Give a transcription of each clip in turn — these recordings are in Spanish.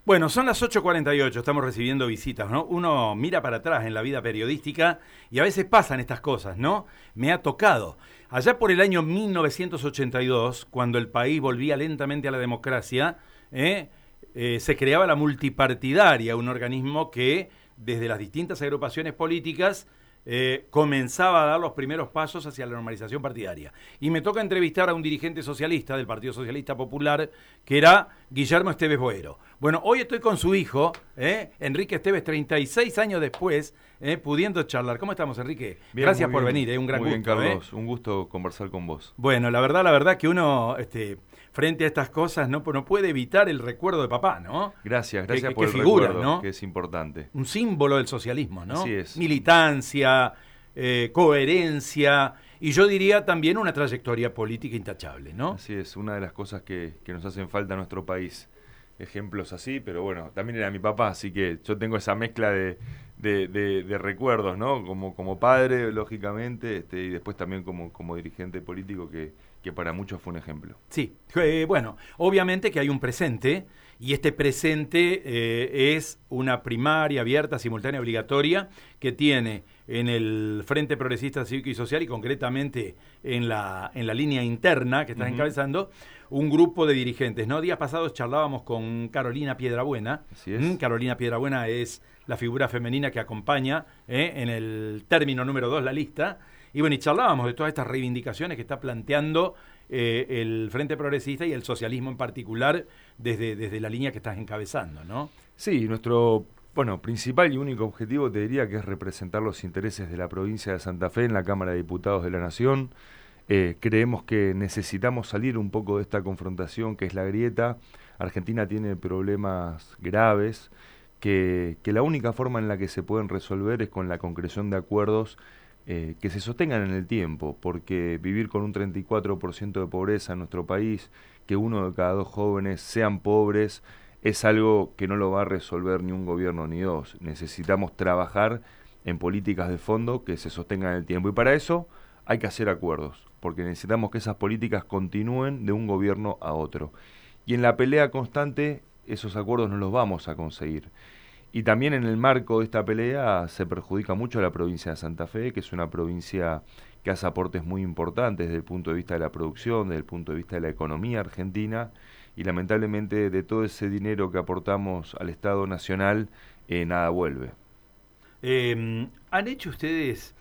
Bueno, son las 8:48, estamos recibiendo visitas, ¿no? Uno mira para atrás en la vida periodística y a veces pasan estas cosas, ¿no? Me ha tocado. Allá por el año 1982, cuando el país volvía lentamente a la democracia, se creaba la multipartidaria, un organismo que desde las distintas agrupaciones políticas comenzaba a dar los primeros pasos hacia la normalización partidaria. Y me toca entrevistar a un dirigente socialista del Partido Socialista Popular, que era Guillermo Esteves Boero. Bueno, hoy estoy con su hijo, Enrique Esteves, 36 años después, pudiendo charlar. ¿Cómo estamos, Enrique? Bien, gracias por bien. venir, un gran muy gusto. Bien, Carlos, un gusto conversar con vos. Bueno, la verdad que uno, frente a estas cosas, no puede evitar el recuerdo de papá, ¿no? Gracias por que el figura, recuerdo, ¿no? que es importante. Un símbolo del socialismo, ¿no? Así es. Militancia, coherencia y yo diría también una trayectoria política intachable, ¿no? Así es, una de las cosas que nos hacen falta a nuestro país. Ejemplos así, pero bueno, también era mi papá, así que yo tengo esa mezcla de recuerdos, ¿no? Como padre, lógicamente, y después también como dirigente político que para muchos fue un ejemplo. Sí, bueno, obviamente que hay un presente, y este presente es una primaria abierta, simultánea, obligatoria, que tiene en el Frente Progresista Cívico y Social, y concretamente en la línea interna que estás encabezando, un grupo de dirigentes, ¿no? Días pasados charlábamos con Carolina Piedrabuena. Así es. Carolina Piedrabuena es la figura femenina que acompaña en el término número 2 la lista. Y bueno, y charlábamos de todas estas reivindicaciones que está planteando el Frente Progresista y el socialismo en particular desde la línea que estás encabezando, ¿no? Sí, nuestro principal y único objetivo te diría que es representar los intereses de la provincia de Santa Fe en la Cámara de Diputados de la Nación. Creemos que necesitamos salir un poco de esta confrontación que es la grieta. Argentina tiene problemas graves que la única forma en la que se pueden resolver es con la concreción de acuerdos que se sostengan en el tiempo, porque vivir con un 34% de pobreza en nuestro país, que 1 de cada 2 jóvenes sean pobres, es algo que no lo va a resolver ni un gobierno ni dos. Necesitamos trabajar en políticas de fondo que se sostengan en el tiempo, y para eso hay que hacer acuerdos, porque necesitamos que esas políticas continúen de un gobierno a otro. Y en la pelea constante, esos acuerdos no los vamos a conseguir. Y también en el marco de esta pelea se perjudica mucho a la provincia de Santa Fe, que es una provincia que hace aportes muy importantes desde el punto de vista de la producción, desde el punto de vista de la economía argentina, y lamentablemente de todo ese dinero que aportamos al Estado Nacional, nada vuelve. ¿Han hecho ustedes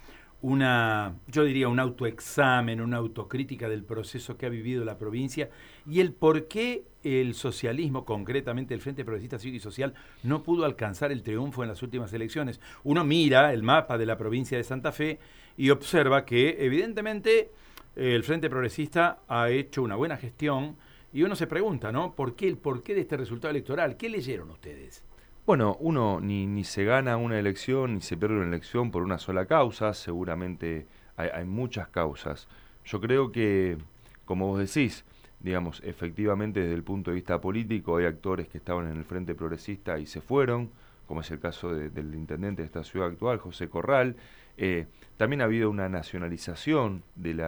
yo diría un autoexamen, una autocrítica del proceso que ha vivido la provincia y el por qué el socialismo, concretamente el Frente Progresista Cívico y Social, no pudo alcanzar el triunfo en las últimas elecciones? Uno mira el mapa de la provincia de Santa Fe y observa que evidentemente el Frente Progresista ha hecho una buena gestión y uno se pregunta, ¿no? ¿Por qué el porqué de este resultado electoral? ¿Qué leyeron ustedes? Bueno, uno ni se gana una elección ni se pierde una elección por una sola causa, seguramente hay muchas causas. Yo creo que, como vos decís, digamos, efectivamente desde el punto de vista político hay actores que estaban en el Frente Progresista y se fueron, como es el caso del intendente de esta ciudad actual, José Corral. También ha habido una nacionalización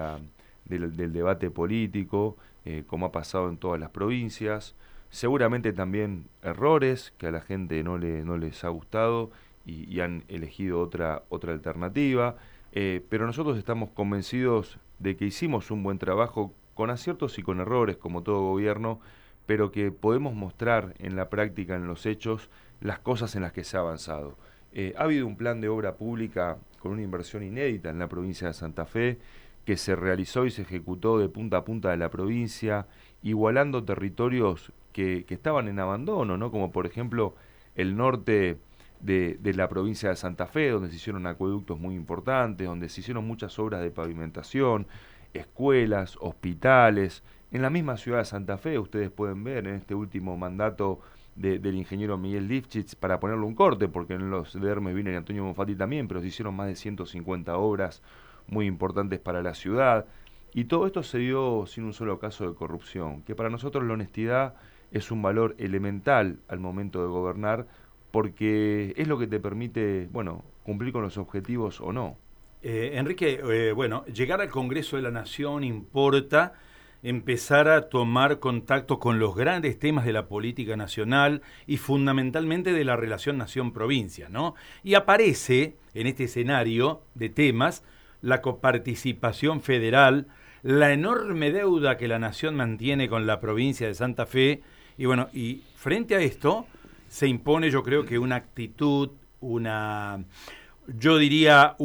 del debate político, como ha pasado en todas las provincias. Seguramente también errores que a la gente no les ha gustado y han elegido otra alternativa, pero nosotros estamos convencidos de que hicimos un buen trabajo con aciertos y con errores, como todo gobierno, pero que podemos mostrar en la práctica, en los hechos, las cosas en las que se ha avanzado. Ha habido un plan de obra pública con una inversión inédita en la provincia de Santa Fe, que se realizó y se ejecutó de punta a punta de la provincia, igualando territorios que estaban en abandono, ¿no? Como por ejemplo el norte de la provincia de Santa Fe, donde se hicieron acueductos muy importantes, donde se hicieron muchas obras de pavimentación, escuelas, hospitales. En la misma ciudad de Santa Fe, ustedes pueden ver en este último mandato del ingeniero Miguel Lifchitz, para ponerle un corte, porque en los de Hermes Viner y Antonio Bonfatti también, pero se hicieron más de 150 obras muy importantes para la ciudad. Y todo esto se dio sin un solo caso de corrupción, que para nosotros la honestidad es un valor elemental al momento de gobernar, porque es lo que te permite, cumplir con los objetivos o no. Enrique, llegar al Congreso de la Nación importa, empezar a tomar contacto con los grandes temas de la política nacional y fundamentalmente de la relación nación-provincia, ¿no? Y aparece en este escenario de temas la coparticipación federal, la enorme deuda que la nación mantiene con la provincia de Santa Fe, y bueno, y frente a esto se impone, yo creo que una actitud, yo diría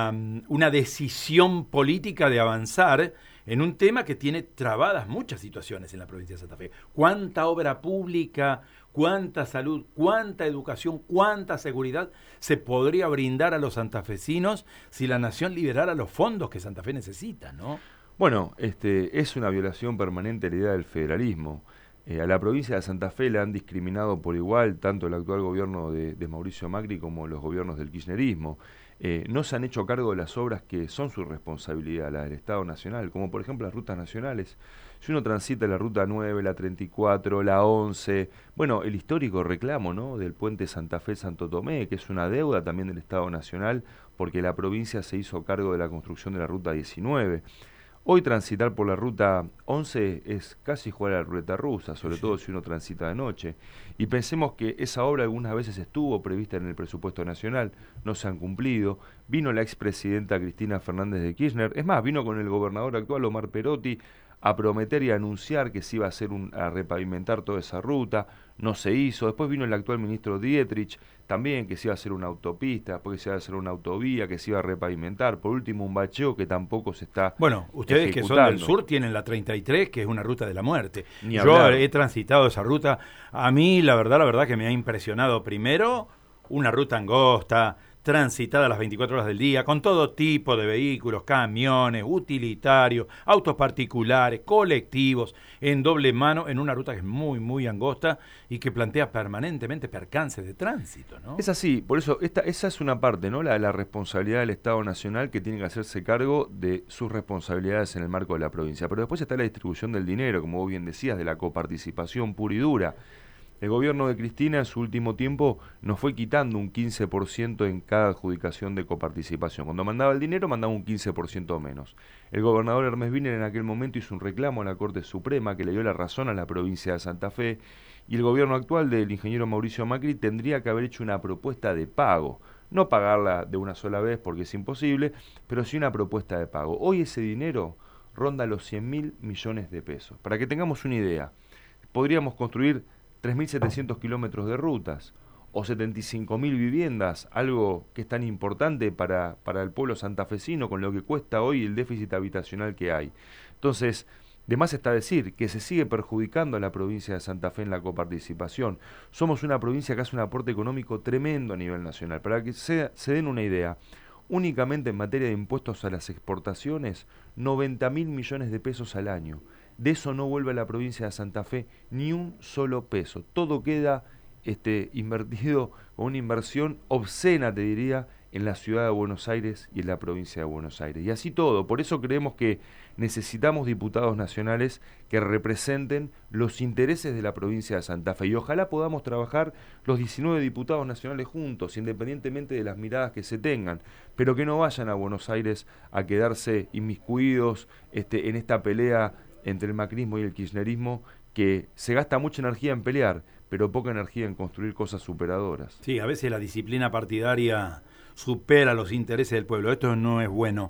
una decisión política de avanzar en un tema que tiene trabadas muchas situaciones en la provincia de Santa Fe. ¿Cuánta obra pública, cuánta salud, cuánta educación, cuánta seguridad se podría brindar a los santafesinos si la nación liberara los fondos que Santa Fe necesita, ¿no? Bueno, es una violación permanente de la idea del federalismo. A la provincia de Santa Fe la han discriminado por igual tanto el actual gobierno de Mauricio Macri como los gobiernos del kirchnerismo. No se han hecho cargo de las obras que son su responsabilidad, la del Estado Nacional, como por ejemplo las rutas nacionales. Si uno transita la Ruta 9, la 34, la 11, bueno, el histórico reclamo, ¿no?, del puente Santa Fe-Santo Tomé, que es una deuda también del Estado Nacional, porque la provincia se hizo cargo de la construcción de la Ruta 19. Hoy transitar por la Ruta 11 es casi jugar a la ruleta rusa, sobre todo si uno transita de noche. Y pensemos que esa obra algunas veces estuvo prevista en el presupuesto nacional, no se han cumplido. Vino la expresidenta Cristina Fernández de Kirchner, es más, vino con el gobernador actual Omar Perotti a prometer y a anunciar que se iba a repavimentar toda esa ruta, no se hizo. Después vino el actual ministro Dietrich, también que se iba a hacer una autopista, después que se iba a hacer una autovía, que se iba a repavimentar. Por último, un bacheo que tampoco se está Bueno, ustedes ejecutando. que son del sur tienen la 33, que es una ruta de la muerte. Ni Yo hablar. he transitado esa ruta. A mí, la verdad que me ha impresionado primero una ruta angosta, transitada las 24 horas del día, con todo tipo de vehículos, camiones, utilitarios, autos particulares, colectivos, en doble mano, en una ruta que es muy, muy angosta y que plantea permanentemente percances de tránsito, ¿no? Es así, por eso esa es una parte, ¿no?, la responsabilidad del Estado Nacional, que tiene que hacerse cargo de sus responsabilidades en el marco de la provincia. Pero después está la distribución del dinero, como vos bien decías, de la coparticipación pura y dura. El gobierno de Cristina en su último tiempo nos fue quitando un 15% en cada adjudicación de coparticipación. Cuando mandaba el dinero, mandaba un 15% menos. El gobernador Hermes Wiener en aquel momento hizo un reclamo a la Corte Suprema que le dio la razón a la provincia de Santa Fe, y el gobierno actual del ingeniero Mauricio Macri tendría que haber hecho una propuesta de pago. No pagarla de una sola vez porque es imposible, pero sí una propuesta de pago. Hoy ese dinero ronda los 100.000 millones de pesos. Para que tengamos una idea, podríamos construir 3.700 kilómetros de rutas o 75.000 viviendas, algo que es tan importante para el pueblo santafesino con lo que cuesta hoy el déficit habitacional que hay. Entonces, de más está decir que se sigue perjudicando a la provincia de Santa Fe en la coparticipación. Somos una provincia que hace un aporte económico tremendo a nivel nacional. Para que se den una idea, únicamente en materia de impuestos a las exportaciones, 90.000 millones de pesos al año. De eso no vuelve a la provincia de Santa Fe ni un solo peso. Todo queda invertido con una inversión obscena, te diría, en la ciudad de Buenos Aires y en la provincia de Buenos Aires. Y así todo. Por eso creemos que necesitamos diputados nacionales que representen los intereses de la provincia de Santa Fe. Y ojalá podamos trabajar los 19 diputados nacionales juntos, independientemente de las miradas que se tengan, pero que no vayan a Buenos Aires a quedarse inmiscuidos en esta pelea entre el macrismo y el kirchnerismo, que se gasta mucha energía en pelear, pero poca energía en construir cosas superadoras. Sí, a veces la disciplina partidaria supera los intereses del pueblo. Esto no es bueno.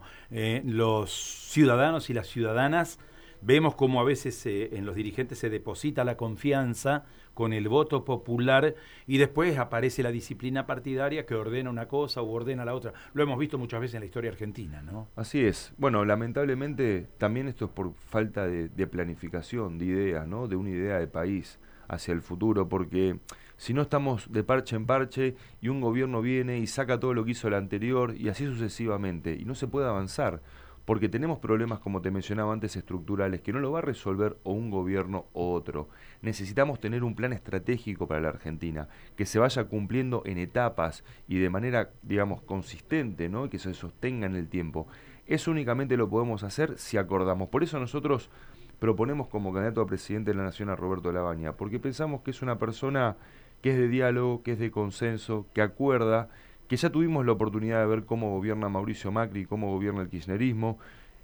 Los ciudadanos y las ciudadanas vemos cómo a veces en los dirigentes se deposita la confianza con el voto popular y después aparece la disciplina partidaria que ordena una cosa u ordena la otra. Lo hemos visto muchas veces en la historia argentina, ¿no? Así es. Bueno, lamentablemente también esto es por falta de planificación, de ideas, ¿no?, de una idea de país hacia el futuro, porque si no estamos de parche en parche y un gobierno viene y saca todo lo que hizo el anterior y así sucesivamente y no se puede avanzar, porque tenemos problemas, como te mencionaba antes, estructurales, que no lo va a resolver o un gobierno o otro. Necesitamos tener un plan estratégico para la Argentina, que se vaya cumpliendo en etapas y de manera, digamos, consistente, ¿no?, y que se sostenga en el tiempo. Eso únicamente lo podemos hacer si acordamos. Por eso nosotros proponemos como candidato a presidente de la Nación a Roberto Lavagna, porque pensamos que es una persona que es de diálogo, que es de consenso, que acuerda, que ya tuvimos la oportunidad de ver cómo gobierna Mauricio Macri, cómo gobierna el kirchnerismo,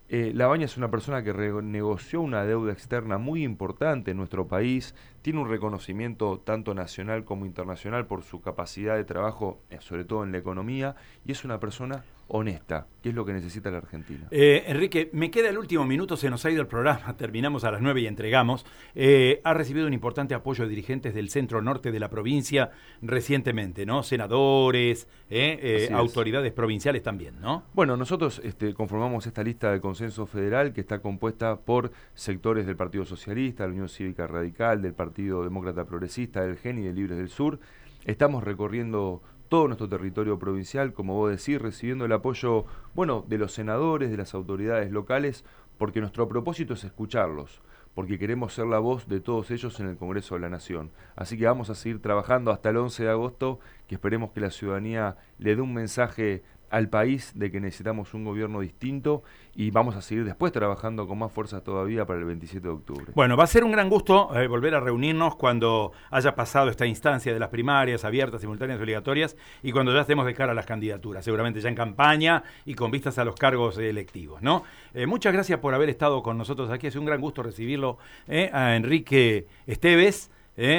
Labaña es una persona que renegoció una deuda externa muy importante en nuestro país, tiene un reconocimiento tanto nacional como internacional por su capacidad de trabajo, sobre todo en la economía, y es una persona honesta, que es lo que necesita la Argentina. Enrique, me queda el último minuto, se nos ha ido el programa, terminamos a las 9 y entregamos. Ha recibido un importante apoyo de dirigentes del centro norte de la provincia recientemente, ¿no? Senadores, autoridades provinciales también, ¿no? Bueno, nosotros conformamos esta lista de consenso federal que está compuesta por sectores del Partido Socialista, de la Unión Cívica Radical, del Partido Demócrata Progresista, del GEN y de Libres del Sur. Estamos recorriendo todo nuestro territorio provincial, como vos decís, recibiendo el apoyo, bueno, de los senadores, de las autoridades locales, porque nuestro propósito es escucharlos, porque queremos ser la voz de todos ellos en el Congreso de la Nación. Así que vamos a seguir trabajando hasta el 11 de agosto, que esperemos que la ciudadanía le dé un mensaje al país de que necesitamos un gobierno distinto, y vamos a seguir después trabajando con más fuerza todavía para el 27 de octubre. Bueno, va a ser un gran gusto volver a reunirnos cuando haya pasado esta instancia de las primarias abiertas, simultáneas y obligatorias, y cuando ya estemos de cara a las candidaturas, seguramente ya en campaña y con vistas a los cargos electivos, ¿no? Muchas gracias por haber estado con nosotros aquí, es un gran gusto recibirlo, a Enrique Esteves,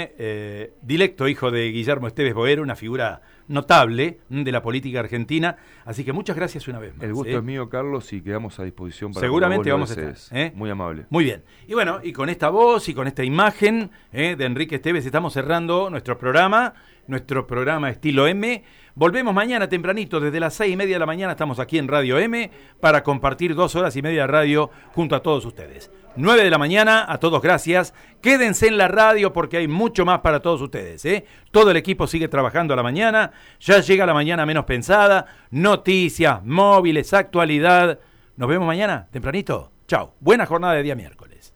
directo hijo de Guillermo Esteves Boero, una figura notable de la política argentina, así que muchas gracias una vez más. El gusto es mío, Carlos, y quedamos a disposición para seguramente vamos a estar. Muy amable. Muy bien. Y bueno, y con esta voz y con esta imagen de Enrique Esteves estamos cerrando nuestro programa Estilo M. Volvemos mañana tempranito, desde las 6:30 de la mañana estamos aquí en Radio M para compartir 2 horas y media de radio junto a todos ustedes. 9 de la mañana, a todos gracias. Quédense en la radio porque hay mucho más para todos ustedes. Todo el equipo sigue trabajando a la mañana, ya llega la mañana menos pensada, noticias, móviles, actualidad. Nos vemos mañana tempranito. Chao. Buena jornada de día miércoles.